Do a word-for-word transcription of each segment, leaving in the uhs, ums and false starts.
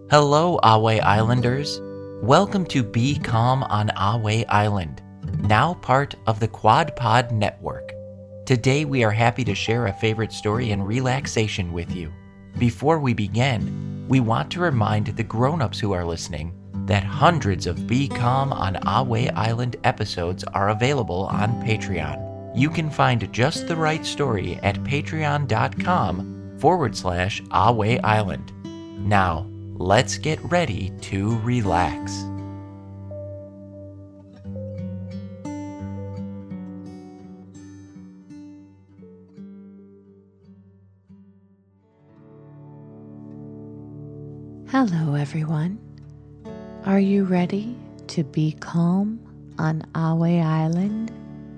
Hello, Ahway Islanders. Welcome to Be Calm on Ahway Island, now part of the Quad Pod Network. Today we are happy to share a favorite story and relaxation with you. Before we begin, we want to remind the grown-ups who are listening that hundreds of Be Calm on Ahway Island episodes are available on Patreon. You can find just the right story at patreon.com forward slash Ahway Island. Now, let's get ready to relax. Hello, everyone. Are you ready to be calm on Ahway Island?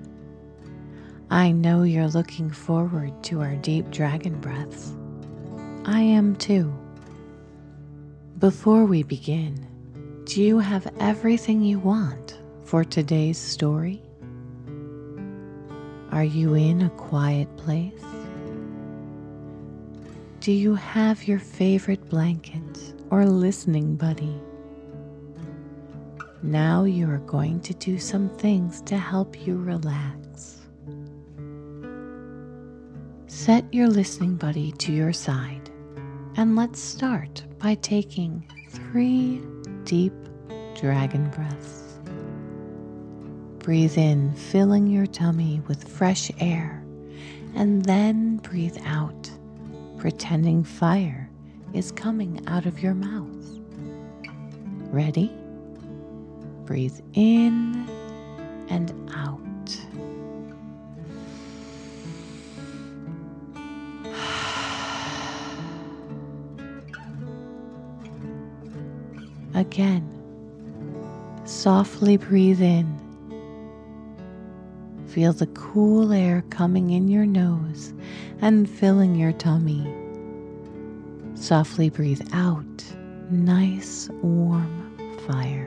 I know you're looking forward to our deep dragon breaths. I am too. Before we begin, do you have everything you want for today's story? Are you in a quiet place? Do you have your favorite blanket or listening buddy? Now you are going to do some things to help you relax. Set your listening buddy to your side, and let's start by taking three deep dragon breaths. Breathe in, filling your tummy with fresh air, and then breathe out, pretending fire is coming out of your mouth. Ready? Breathe in and out. Again, softly breathe in. Feel the cool air coming in your nose and filling your tummy. Softly breathe out, nice warm fire.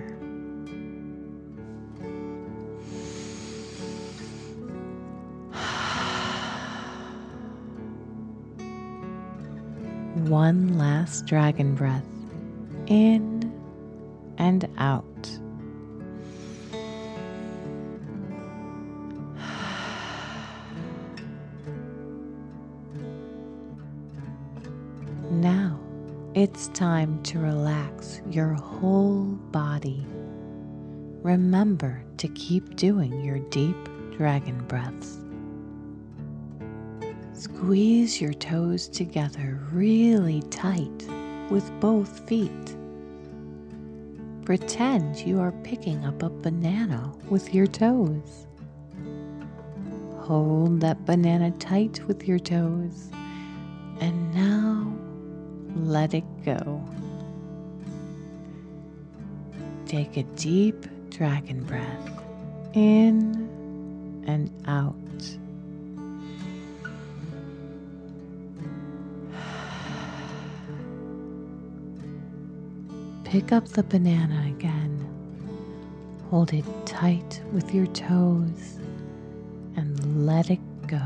One last dragon breath, in and out. Now it's time to relax your whole body. Remember to keep doing your deep dragon breaths. Squeeze your toes together really tight with both feet. Pretend you are picking up a banana with your toes. Hold that banana tight with your toes, and now let it go. Take a deep dragon breath in and out. Pick up the banana again. Hold it tight with your toes and let it go.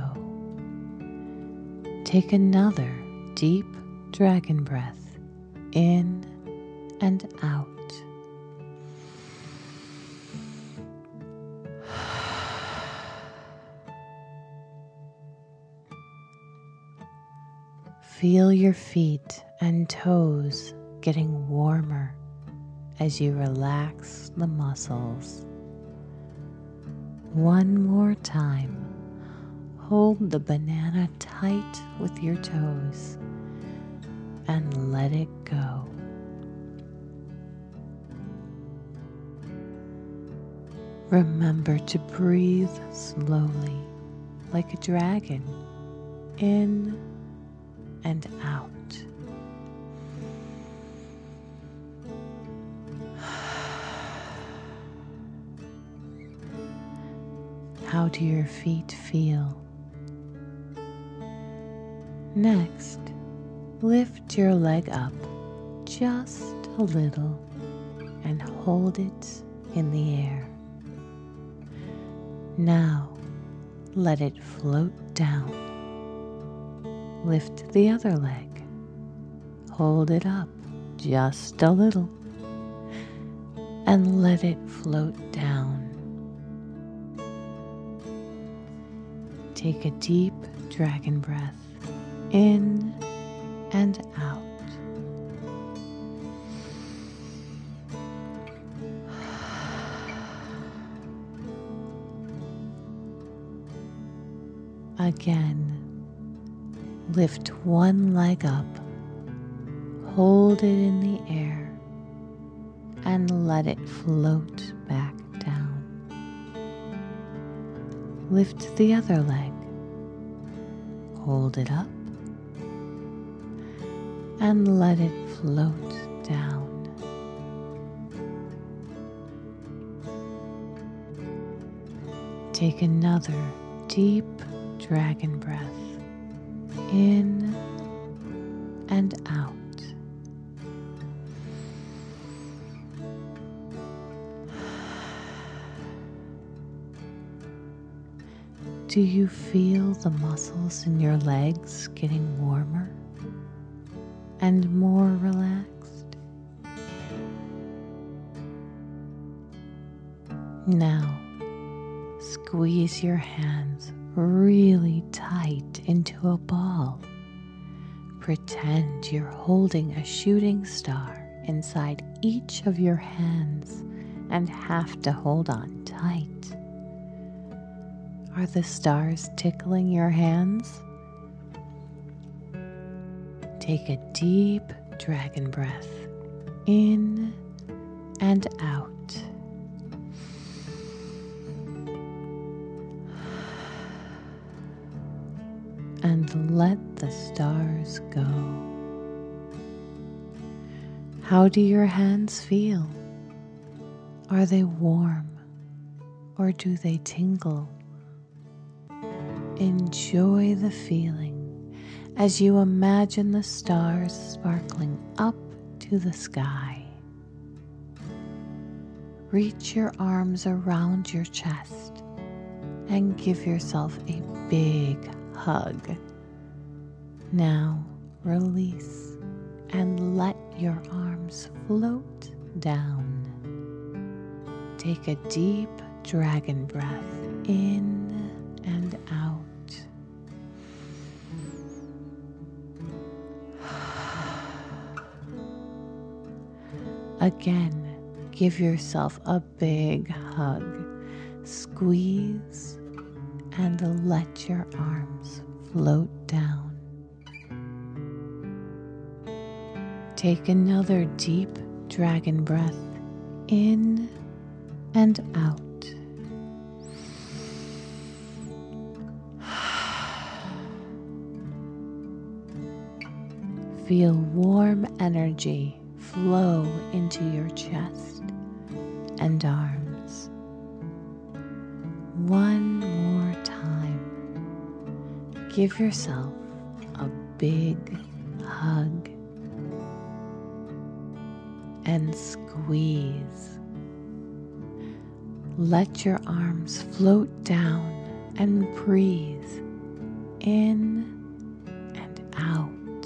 Take another deep dragon breath in and out. Feel your feet and toes getting warmer as you relax the muscles. One more time, hold the banana tight with your toes and let it go. Remember to breathe slowly, like a dragon, in and out. How do your feet feel? Next, lift your leg up just a little and hold it in the air. Now, let it float down. Lift the other leg. Hold it up just a little and let it float down. Take a deep dragon breath in and out. Again, lift one leg up, hold it in the air, and let it float back down. Lift the other leg, hold it up, and let it float down. Take another deep dragon breath in and out. Do you feel the muscles in your legs getting warmer and more relaxed? Now, squeeze your hands really tight into a ball. Pretend you're holding a shooting star inside each of your hands and have to hold on tight. Are the stars tickling your hands? Take a deep dragon breath in and out. And let the stars go. How do your hands feel? Are they warm or do they tingle? Enjoy the feeling as you imagine the stars sparkling up to the sky. Reach your arms around your chest and give yourself a big hug. Now release and let your arms float down. Take a deep dragon breath in and out. Again, give yourself a big hug. Squeeze and let your arms float down. Take another deep dragon breath in and out. Feel warm energy flow into your chest and arms. One more time. Give yourself a big hug and squeeze. Let your arms float down and breathe in and out.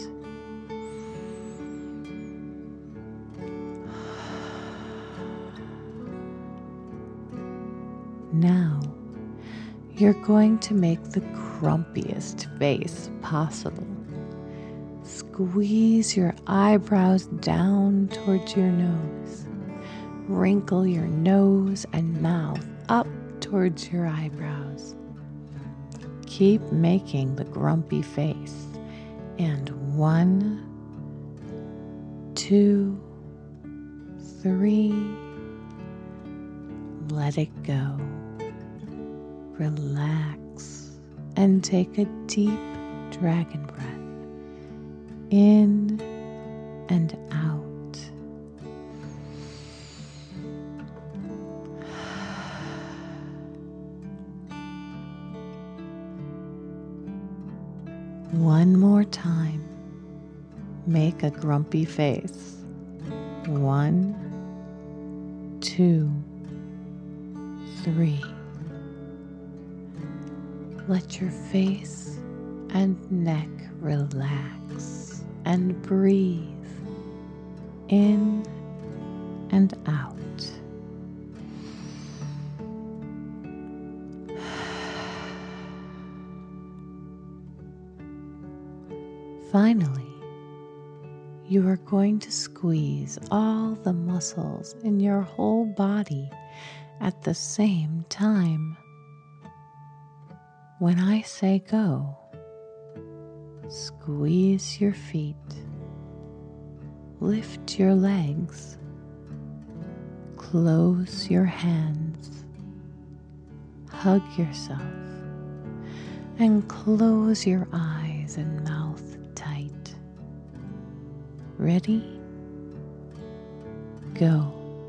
Now, you're going to make the grumpiest face possible. Squeeze your eyebrows down towards your nose. Wrinkle your nose and mouth up towards your eyebrows. Keep making the grumpy face. And one, two, three, let it go. Relax and take a deep dragon breath in and out. One more time. Make a grumpy face. One, two, three. Let your face and neck relax and breathe. in and out. Finally, you are going to squeeze all the muscles in your whole body at the same time. When I say go, squeeze your feet, lift your legs, close your hands, hug yourself, and close your eyes and mouth tight. Ready? Go.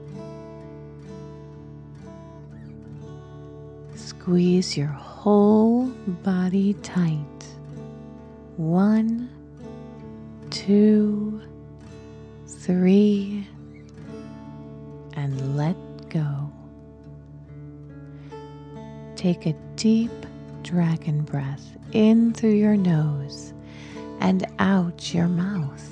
Squeeze your whole body tight. One, two, three, and let go. Take a deep dragon breath in through your nose and out your mouth.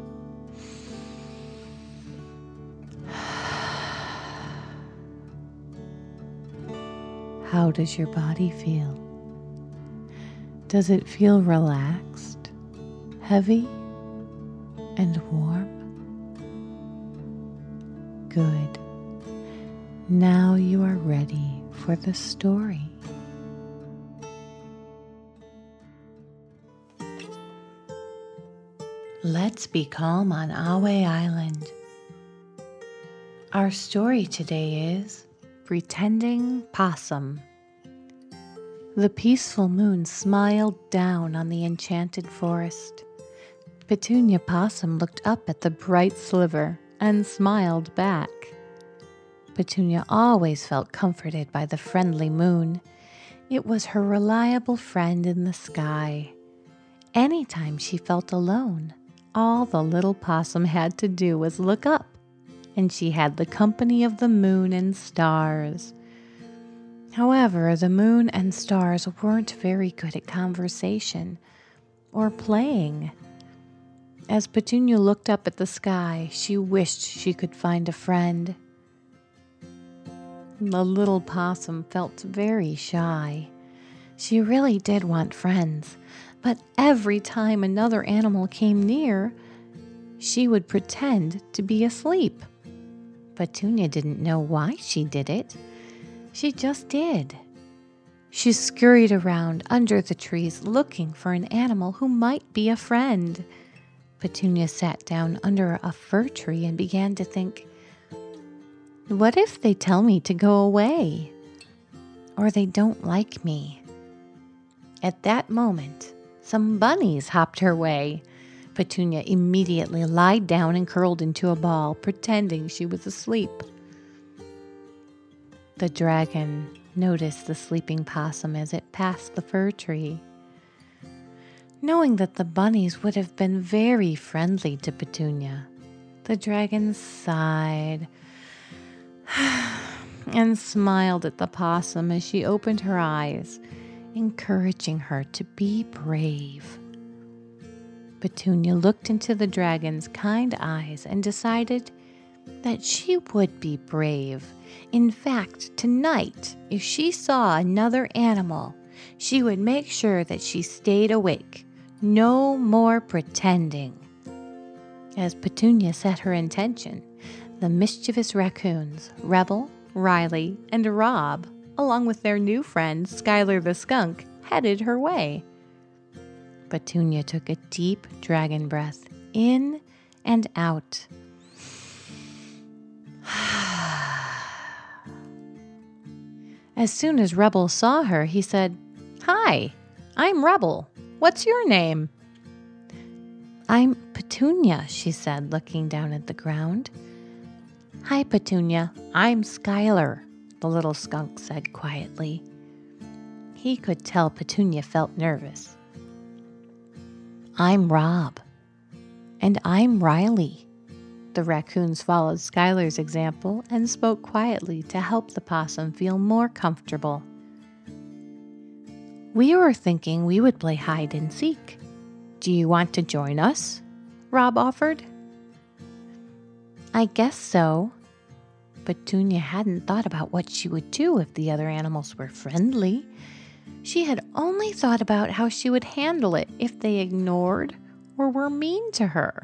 How does your body feel? Does it feel relaxed, heavy, and warm? Good. Now you are ready for the story. Let's be calm on Ahway Island. Our story today is Pretending Possum. The peaceful moon smiled down on the enchanted forest. Petunia Possum looked up at the bright sliver and smiled back. Petunia always felt comforted by the friendly moon. It was her reliable friend in the sky. Anytime she felt alone, all the little possum had to do was look up, and she had the company of the moon and stars. However, the moon and stars weren't very good at conversation or playing. As Petunia looked up at the sky, she wished she could find a friend. The little possum felt very shy. She really did want friends, but every time another animal came near, she would pretend to be asleep. Petunia didn't know why she did it. She just did. She scurried around under the trees looking for an animal who might be a friend. Petunia sat down under a fir tree and began to think, what if they tell me to go away? Or they don't like me? At that moment, some bunnies hopped her way. Petunia immediately lied down and curled into a ball, pretending she was asleep. The dragon noticed the sleeping possum as it passed the fir tree. Knowing that the bunnies would have been very friendly to Petunia, the dragon sighed and smiled at the possum as she opened her eyes, encouraging her to be brave. Petunia looked into the dragon's kind eyes and decided that she would be brave. In fact, tonight, if she saw another animal, she would make sure that she stayed awake. No more pretending. As Petunia set her intention, the mischievous raccoons, Rebel, Riley, and Rob, along with their new friend, Skylar the skunk, headed her way. Petunia took a deep dragon breath in and out. As soon as Rebel saw her, he said, "Hi, I'm Rebel. What's your name?" "I'm Petunia," she said, looking down at the ground. "Hi, Petunia. I'm Skylar," the little skunk said quietly. He could tell Petunia felt nervous. "I'm Rob." "And I'm Riley." The raccoons followed Skylar's example and spoke quietly to help the possum feel more comfortable. "We were thinking we would play hide and seek. Do you want to join us?" Rob offered. I guess so. Petunia hadn't thought about what she would do if the other animals were friendly. She had only thought about how she would handle it if they ignored or were mean to her.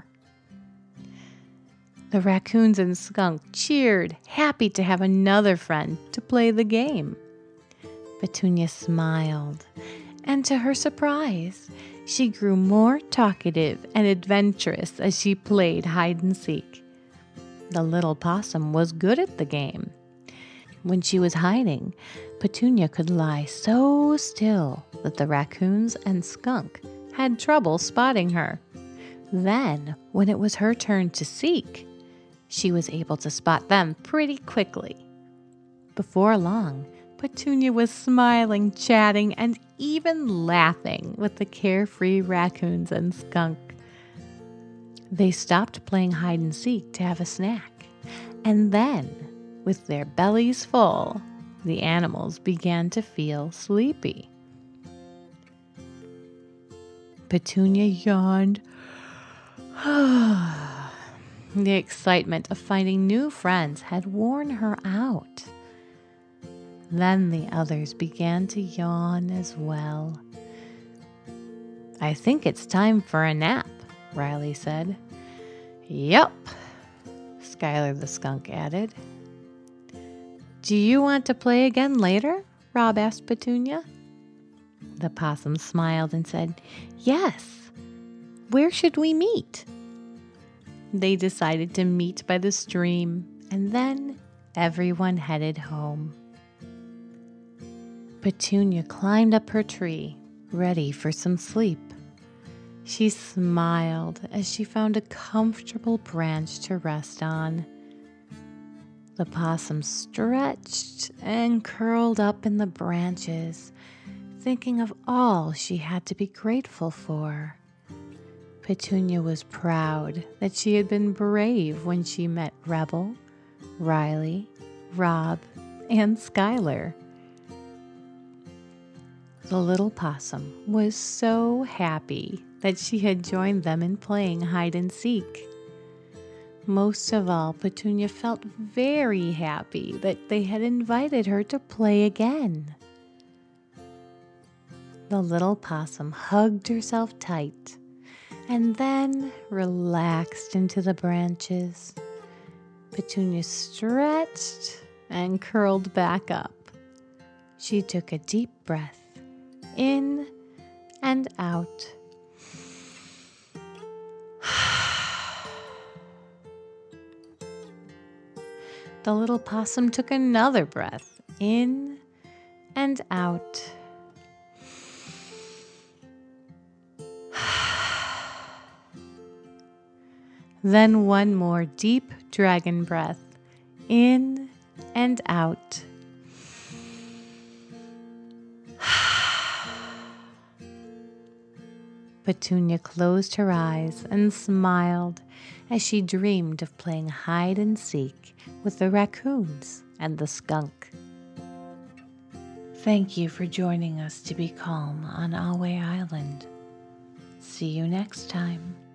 The raccoons and skunk cheered, happy to have another friend to play the game. Petunia smiled, and to her surprise, she grew more talkative and adventurous as she played hide and seek. The little possum was good at the game. When she was hiding, Petunia could lie so still that the raccoons and skunk had trouble spotting her. Then, when it was her turn to seek, she was able to spot them pretty quickly. Before long, Petunia was smiling, chatting, and even laughing with the carefree raccoons and skunk. They stopped playing hide and seek to have a snack, and then, with their bellies full, the animals began to feel sleepy. Petunia yawned. The excitement of finding new friends had worn her out. Then the others began to yawn as well. I think it's time for a nap, Riley said. Yup, Skylar the skunk added. Do you want to play again later? Rob asked Petunia. The possum smiled and said, Yes. Where should we meet? They decided to meet by the stream, and then everyone headed home. Petunia climbed up her tree, ready for some sleep. She smiled as she found a comfortable branch to rest on. The possum stretched and curled up in the branches, thinking of all she had to be grateful for. Petunia was proud that she had been brave when she met Rebel, Riley, Rob, and Skylar. The little possum was so happy that she had joined them in playing hide and seek. Most of all, Petunia felt very happy that they had invited her to play again. The little possum hugged herself tight and then relaxed into the branches. Petunia stretched and curled back up. She took a deep breath in and out. The little possum took another breath in and out. Then one more deep dragon breath in and out. Petunia closed her eyes and smiled as she dreamed of playing hide and seek with the raccoons and the skunk. Thank you for joining us to be calm on Ahway Island. See you next time.